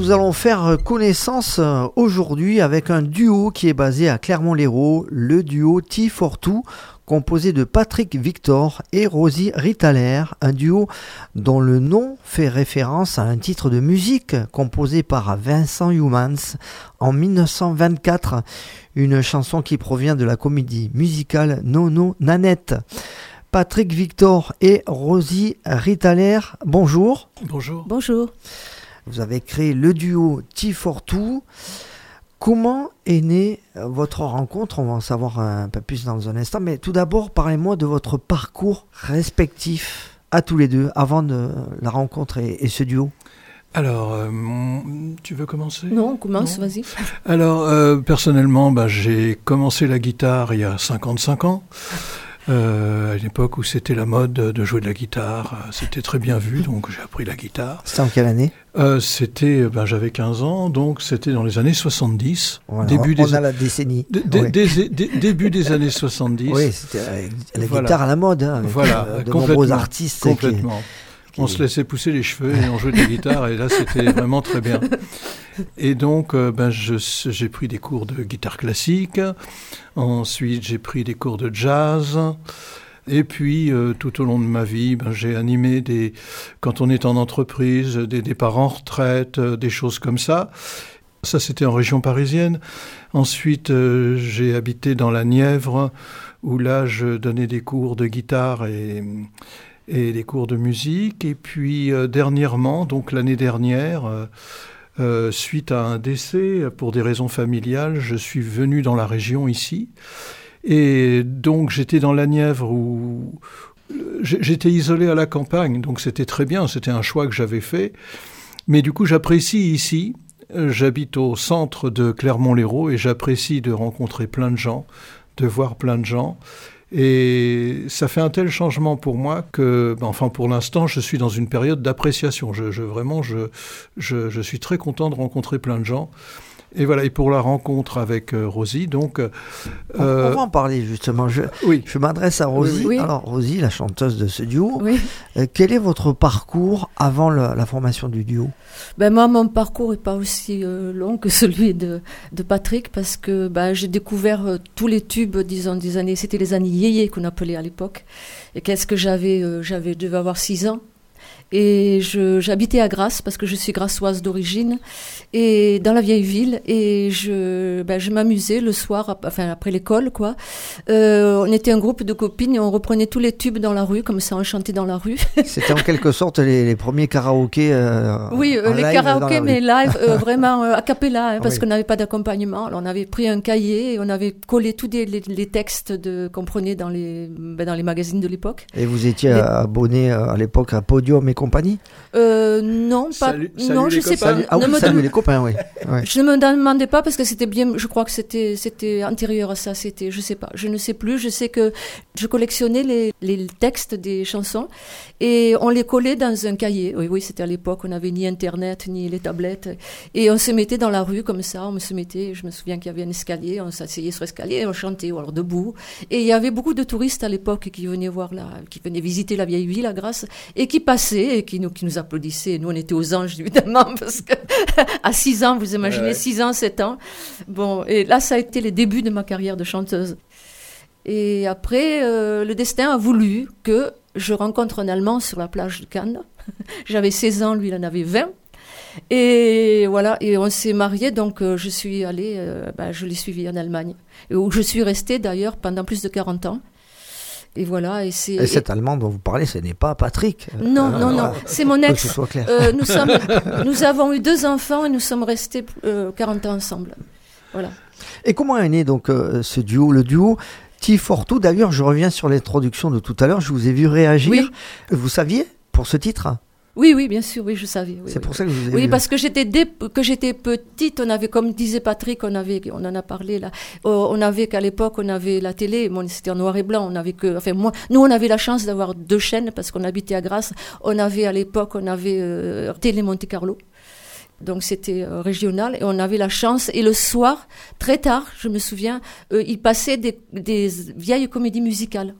nous allons faire connaissance aujourd'hui avec un duo qui est basé à Clermont-Lérault, le duo T42, composé de Patrick Victor et Rosie Rittaler, un duo dont le nom fait référence à un titre de musique composé par Vincent Youmans en 1924, une chanson qui provient de la comédie musicale Nono Nanette. Patrick Victor et Rosie Rittaler, bonjour. Bonjour. Bonjour. Vous avez créé le duo T42. Comment est née votre rencontre ? On va en savoir un peu plus dans un instant. Mais tout d'abord, parlez-moi de votre parcours respectif à tous les deux avant de la rencontre et ce duo. Alors, tu veux commencer ? Non, on commence, vas-y. Alors, personnellement, j'ai commencé la guitare il y a 55 ans. À l'époque où c'était la mode de jouer de la guitare, c'était très bien vu, donc j'ai appris la guitare. C'était en quelle année ? J'avais 15 ans, donc c'était dans les années 70. Voilà, on a la décennie. Début des années 70. Oui, c'était la guitare à la mode, avec de nombreux artistes. Complètement. On se laissait pousser les cheveux et on jouait de la guitare, et là c'était vraiment très bien. Et donc j'ai pris des cours de guitare classique, ensuite j'ai pris des cours de jazz, et puis tout au long de ma vie, j'ai animé quand on est en entreprise, des départs en retraite, des choses comme ça. Ça c'était en région parisienne. Ensuite j'ai habité dans la Nièvre, où là je donnais des cours de guitare et des cours de musique. Et puis dernièrement, donc l'année dernière, suite à un décès pour des raisons familiales, je suis venu dans la région ici. Et donc j'étais dans la Nièvre où j'étais isolé à la campagne, donc c'était très bien, c'était un choix que j'avais fait. Mais du coup j'apprécie ici, j'habite au centre de Clermont-Lérault et j'apprécie de rencontrer plein de gens, de voir plein de gens. Et ça fait un tel changement pour moi que, pour l'instant, je suis dans une période d'appréciation. Je suis très content de rencontrer plein de gens. Et voilà, et pour la rencontre avec Rosie, donc... On va en parler justement. Je m'adresse à Rosie. Oui. Alors Rosie, la chanteuse de ce duo, oui. Quel est votre parcours avant la formation du duo ? Moi, mon parcours n'est pas aussi long que celui de Patrick, parce que j'ai découvert tous les tubes, disons, des années... C'était les années yéyé qu'on appelait à l'époque. Et qu'est-ce que j'avais je devais avoir 6 ans. Et j'habitais à Grasse, parce que je suis grassoise d'origine, et dans la vieille ville, et je m'amusais le soir, après l'école, quoi. On était un groupe de copines et on reprenait tous les tubes dans la rue, comme ça on chantait dans la rue. C'était en quelque sorte les premiers karaokés. Oui, les karaokés, mais live, vraiment a cappella, parce qu'on n'avait pas d'accompagnement. Alors on avait pris un cahier et on avait collé tous les textes qu'on prenait dans les magazines de l'époque. Et vous étiez abonné à l'époque à Podium et compagnie ? Non, pas. Non, je sais pas. Salut les copains, oui. Ouais. Je ne me demandais pas parce que c'était bien. Je crois que c'était antérieur à ça. Je sais pas. Je ne sais plus. Je sais que je collectionnais les textes des chansons et on les collait dans un cahier. Oui, c'était à l'époque. On n'avait ni Internet ni les tablettes et on se mettait dans la rue comme ça. Je me souviens qu'il y avait un escalier. On s'asseyait sur l'escalier, on chantait ou alors debout. Et il y avait beaucoup de touristes à l'époque qui venaient qui venaient visiter la vieille ville à Grasse et qui passaient et qui nous applaudissaient. Nous, on était aux anges, évidemment, parce que à 6 ans, vous imaginez, 6 ans, 7 ans. Bon, et là, ça a été les débuts de ma carrière de chanteuse. Et après, le destin a voulu que je rencontre un Allemand sur la plage de Cannes. J'avais 16 ans, lui, il en avait 20. Et voilà, et on s'est mariés, donc je suis allée, je l'ai suivi en Allemagne, où je suis restée d'ailleurs pendant plus de 40 ans. Et voilà, et cet Allemand dont vous parlez, ce n'est pas Patrick. Non, c'est mon ex. Que ce soit clair. Nous avons eu 2 enfants et nous sommes restés 40 ans ensemble. Voilà. Et comment est né donc ce duo, le duo T42 ? D'ailleurs, je reviens sur l'introduction de tout à l'heure, je vous ai vu réagir. Oui. Vous saviez pour ce titre ? Oui, bien sûr, oui, je savais. C'est pour ça que je vous ai vu. Oui, parce que que j'étais petite, on avait, comme disait Patrick, on en a parlé là, qu'à l'époque, on avait la télé, c'était en noir et blanc, nous, on avait la chance d'avoir 2 chaînes, parce qu'on habitait à Grasse, à l'époque, Télé Monte Carlo. Donc c'était régional et on avait la chance. Et le soir, très tard, je me souviens, il passait des vieilles comédies musicales.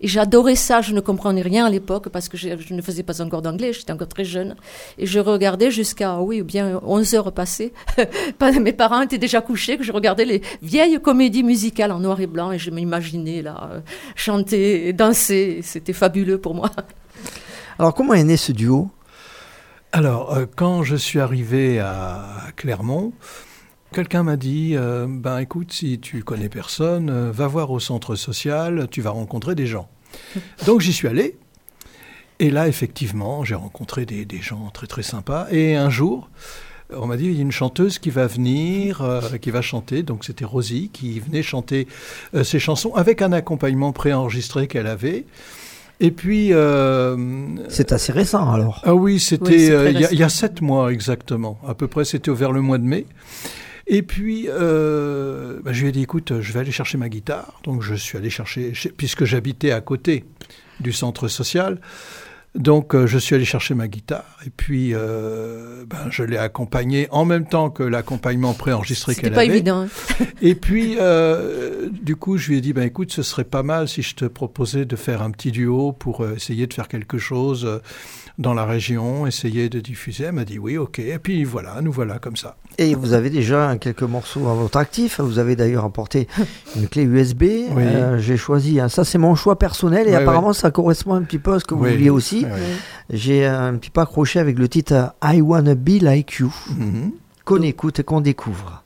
Et j'adorais ça, je ne comprenais rien à l'époque parce que je ne faisais pas encore d'anglais, j'étais encore très jeune. Et je regardais jusqu'à, bien 11 heures passées. Mes parents étaient déjà couchés, que je regardais les vieilles comédies musicales en noir et blanc et je m'imaginais là, chanter et danser. C'était fabuleux pour moi. Alors, comment est né ce duo ? Alors, quand je suis arrivé à Clermont, quelqu'un m'a dit, écoute, si tu connais personne, va voir au centre social, tu vas rencontrer des gens. Donc j'y suis allé, et là, effectivement, j'ai rencontré des gens très très sympas. Et un jour, on m'a dit, il y a une chanteuse qui va venir, qui va chanter, donc c'était Rosie, qui venait chanter ses chansons avec un accompagnement préenregistré qu'elle avait. Et puis... c'est assez récent, alors. Ah oui, c'était il y a 7 mois exactement. À peu près, c'était vers le mois de mai. Et puis, je lui ai dit, écoute, je vais aller chercher ma guitare. Donc, je suis allé chercher, puisque j'habitais à côté du centre social. Donc, je suis allé chercher ma guitare. Et puis, je l'ai accompagnée en même temps que l'accompagnement préenregistré qu'elle avait. C'était pas évident. Et puis, du coup, je lui ai dit, écoute, ce serait pas mal si je te proposais de faire un petit duo pour essayer de faire quelque chose dans la région, essayer de diffuser. Elle m'a dit oui, ok. Et puis voilà, nous voilà comme ça. Et vous avez déjà quelques morceaux à votre actif. Vous avez d'ailleurs apporté une clé USB. Oui. J'ai choisi, ça c'est mon choix personnel et apparemment ça correspond un petit peu à ce que vous vouliez aussi. J'ai un petit peu accroché avec le titre I Wanna Be Like You, qu'on écoute et qu'on découvre.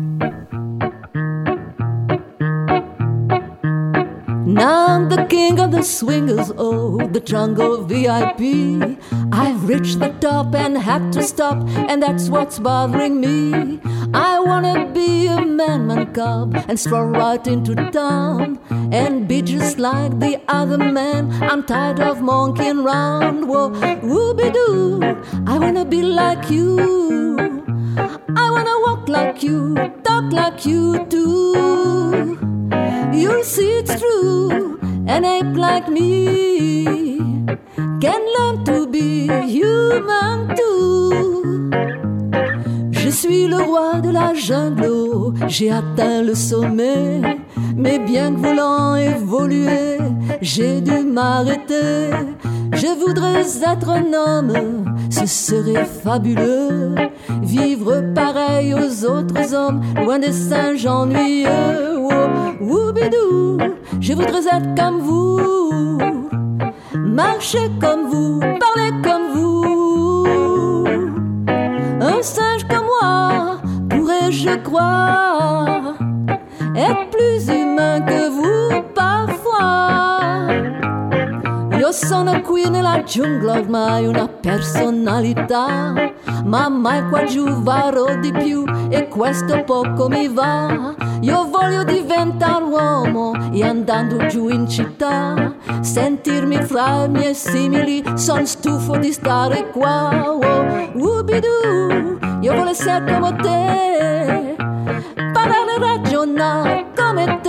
Now I'm the king of the swingers, oh, the jungle VIP. I've reached the top and had to stop, and that's what's bothering me. I wanna be a man cub and stroll right into town and be just like the other man. I'm tired of monkeying round, whoa, whoopie-doo. I wanna be like you. I wanna walk like you, talk like you too. You'll see it's true, an ape like me can learn to be human too. Je suis le roi de la jungle, j'ai atteint le sommet, mais bien que voulant évoluer, j'ai dû m'arrêter. Je voudrais être un homme, ce serait fabuleux. Vivre pareil aux autres hommes, loin des singes ennuyeux. Whoopidou, je voudrais être comme vous, marcher comme vous, parler comme vous. Un singe comme moi pourrait, je crois, être plus humain que vous parfois. Io sono qui nella giungla, ormai una personalità, ma mai qua giù varrò di più e questo poco mi va. Io voglio diventare uomo e andando giù in città sentirmi fra i miei simili, son stufo di stare qua. Oh, whoopidoo, io voglio essere come te, parlare e ragionare come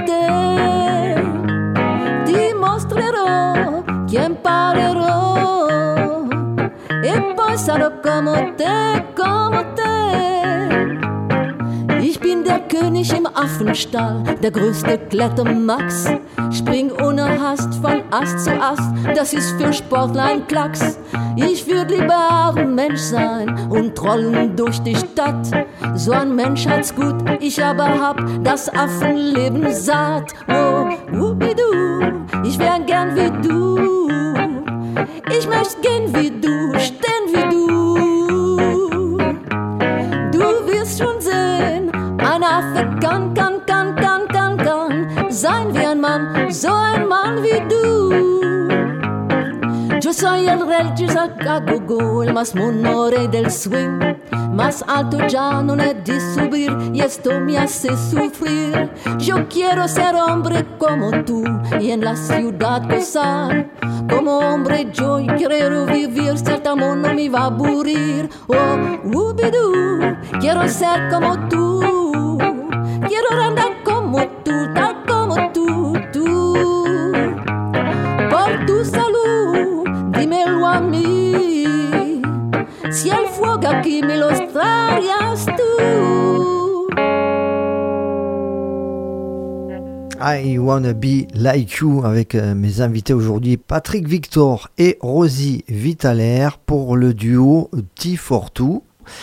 te. Dimostrerò che imparerò e poi sarò come te, come te. Ich bin der König im Affenstall, der größte Klettermax. Spring ohne Hast von Ast zu Ast, das ist für Sportler ein Klacks. Ich würd lieber ein Mensch sein und trollen durch die Stadt. So ein Mensch hat's gut, ich aber hab das Affenleben satt. Oh, whoopidoo, ich wär gern wie du. Ich möcht gehen wie du, stehen wie du. Du wirst schon sehen, ein Affe kann sein wie ein Mann, so ein Mann wie du. Yo soy el rey Chisacagogo, el más mono rey del swing. Más alto ya no he de subir y esto me hace sufrir. Yo quiero ser hombre como tú y en la ciudad gozar. Como hombre yo quiero vivir, cierto amor no me va a aburrir. Oh, whoopidoo, quiero ser como tú. Quiero andar como tú, tal como tú. Por tu salud, dímelo a mí. Si el fuego aquí me lo traerías tú. I Wanna Be Like You avec mes invités aujourd'hui Patrick Victor et Rosie Vitaler pour le duo T42.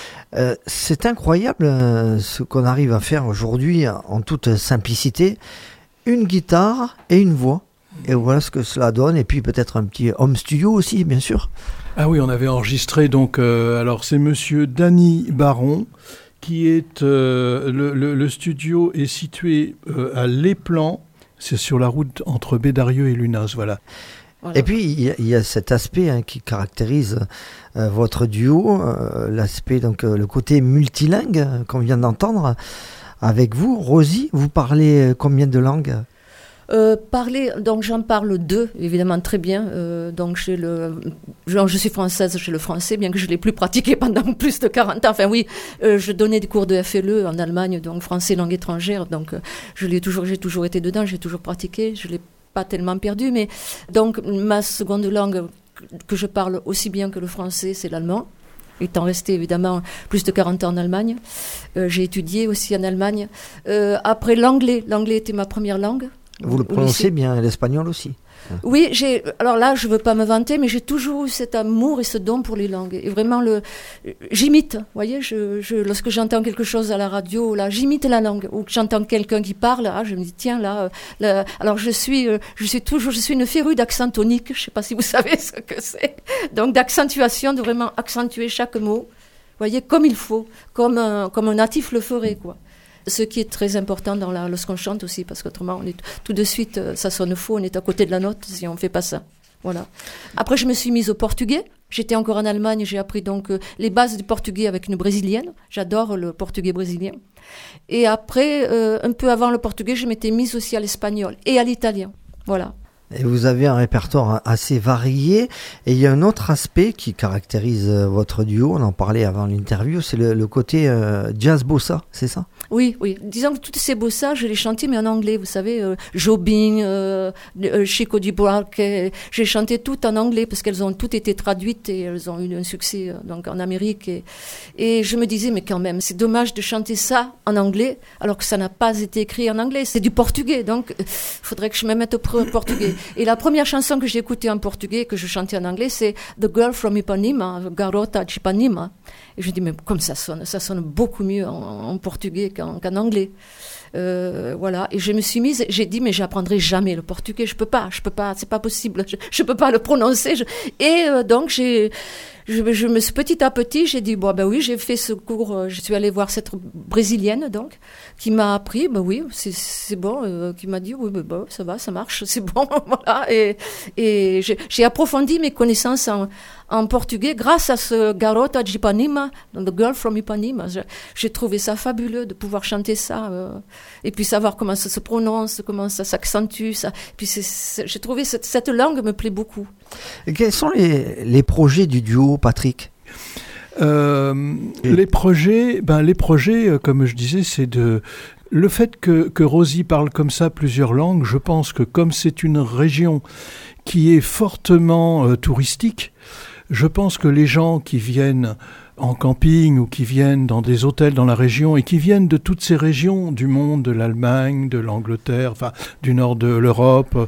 C'est incroyable ce qu'on arrive à faire aujourd'hui en toute simplicité. Une guitare et une voix. Et voilà ce que cela donne. Et puis peut-être un petit home studio aussi, bien sûr. Ah oui, on avait enregistré donc. Alors c'est Monsieur Danny Baron. Qui est le studio est situé à Lesplan, c'est sur la route entre Bédarieux et Lunas, voilà. Et puis il y a cet aspect qui caractérise votre duo, l'aspect donc le côté multilingue qu'on vient d'entendre avec vous. Rosie, vous parlez combien de langues ? Donc j'en parle 2, évidemment très bien. Donc je suis française, j'ai le français, bien que je ne l'ai plus pratiqué pendant plus de 40 ans. Enfin oui, je donnais des cours de FLE en Allemagne, donc français langue étrangère. Donc j'ai toujours été dedans, j'ai toujours pratiqué. Je ne l'ai pas tellement perdu, mais donc ma seconde langue que je parle aussi bien que le français, c'est l'allemand. Étant resté évidemment plus de 40 ans en Allemagne, j'ai étudié aussi en Allemagne. Après l'anglais était ma première langue. Vous le prononcez bien, l'espagnol aussi. Oui, alors là, je ne veux pas me vanter, mais j'ai toujours eu cet amour et ce don pour les langues. Et vraiment, j'imite, vous voyez, lorsque j'entends quelque chose à la radio, là, j'imite la langue. Ou que j'entends quelqu'un qui parle, je me dis, tiens, alors je suis une férue d'accent tonique, je ne sais pas si vous savez ce que c'est. Donc d'accentuation, de vraiment accentuer chaque mot, vous voyez, comme il faut, comme un natif le ferait, quoi. Ce qui est très important lorsqu'on chante aussi, parce qu'autrement, tout de suite, ça sonne faux, on est à côté de la note si on ne fait pas ça. Voilà. Après, je me suis mise au portugais. J'étais encore en Allemagne, j'ai appris donc les bases du portugais avec une brésilienne. J'adore le portugais brésilien. Et après, un peu avant le portugais, je m'étais mise aussi à l'espagnol et à l'italien. Voilà. Et vous avez un répertoire assez varié. Et il y a un autre aspect qui caractérise votre duo, on en parlait avant l'interview, c'est le côté jazz bossa, c'est ça ? Oui. Disons que toutes ces bossas, je les chantais, mais en anglais, vous savez, Jobim, Chico Buarque, j'ai chanté toutes en anglais parce qu'elles ont toutes été traduites et elles ont eu un succès donc en Amérique. Et je me disais, mais quand même, c'est dommage de chanter ça en anglais alors que ça n'a pas été écrit en anglais. C'est du portugais, donc il faudrait que je me mette au portugais. Et la première chanson que j'ai écoutée en portugais, que je chantais en anglais, c'est The Girl from Ipanema, Garota de Ipanema. Et je dis, mais comme ça sonne beaucoup mieux en portugais qu'en anglais. Voilà. Et je me suis mise, j'ai dit, mais j'apprendrai jamais le portugais, je peux pas, c'est pas possible, je peux pas le prononcer. Donc petit à petit, j'ai dit, oui, j'ai fait ce cours, je suis allée voir cette brésilienne, donc, qui m'a appris, oui, c'est bon, qui m'a dit, oui, ça va, ça marche, c'est bon, voilà. Et j'ai approfondi mes connaissances en portugais grâce à ce Garota de Ipanema, The Girl from Ipanema. J'ai trouvé ça fabuleux de pouvoir chanter ça, et puis savoir comment ça se prononce, comment ça s'accentue, ça. Puis j'ai trouvé cette langue me plaît beaucoup. Et quels sont les projets du duo, Patrick ? Les projets, comme je disais, c'est le fait que Rosie parle comme ça plusieurs langues. Je pense que comme c'est une région qui est fortement touristique, je pense que les gens qui viennent en camping ou qui viennent dans des hôtels dans la région et qui viennent de toutes ces régions du monde, de l'Allemagne, de l'Angleterre, enfin du nord de l'Europe,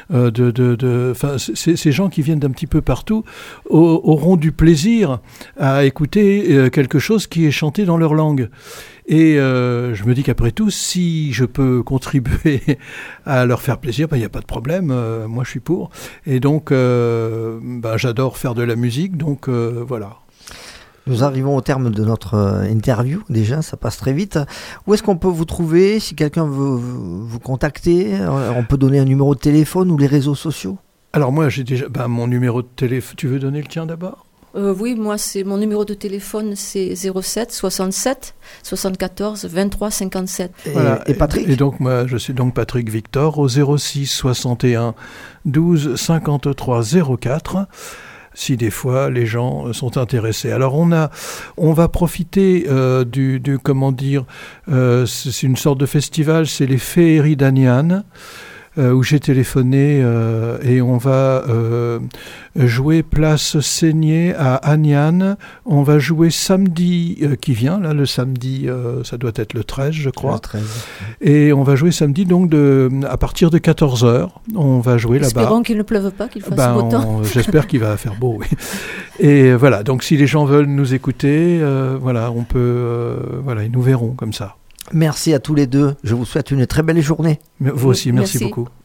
ces gens qui viennent d'un petit peu partout auront du plaisir à écouter quelque chose qui est chanté dans leur langue. Et je me dis qu'après tout, si je peux contribuer à leur faire plaisir, il n'y a pas de problème, moi je suis pour. Et donc, j'adore faire de la musique, donc voilà. Nous arrivons au terme de notre interview, déjà, ça passe très vite. Où est-ce qu'on peut vous trouver ? Si quelqu'un veut vous contacter, on peut donner un numéro de téléphone ou les réseaux sociaux ? Alors moi, j'ai déjà mon numéro de téléphone. Tu veux donner le tien d'abord ? Oui, moi, mon numéro de téléphone, c'est 07 67 74 23 57. Et Patrick ? Et donc, moi, je suis donc Patrick Victor au 06 61 12 53 04. Si des fois les gens sont intéressés. Alors on va profiter c'est une sorte de festival, c'est les Féeries d'Aniane. où j'ai téléphoné et on va jouer place Seigné à Agnan. On va jouer samedi qui vient, là le samedi, ça doit être le 13 je crois. Le 13. Et on va jouer samedi donc à partir de 14h. On va jouer là-bas. Espérons qu'il ne pleuve pas, qu'il fasse beau temps. J'espère qu'il va faire beau, oui. Et voilà, donc si les gens veulent nous écouter, voilà, on peut, ils nous verront comme ça. Merci à tous les deux. Je vous souhaite une très belle journée. Vous aussi, merci beaucoup.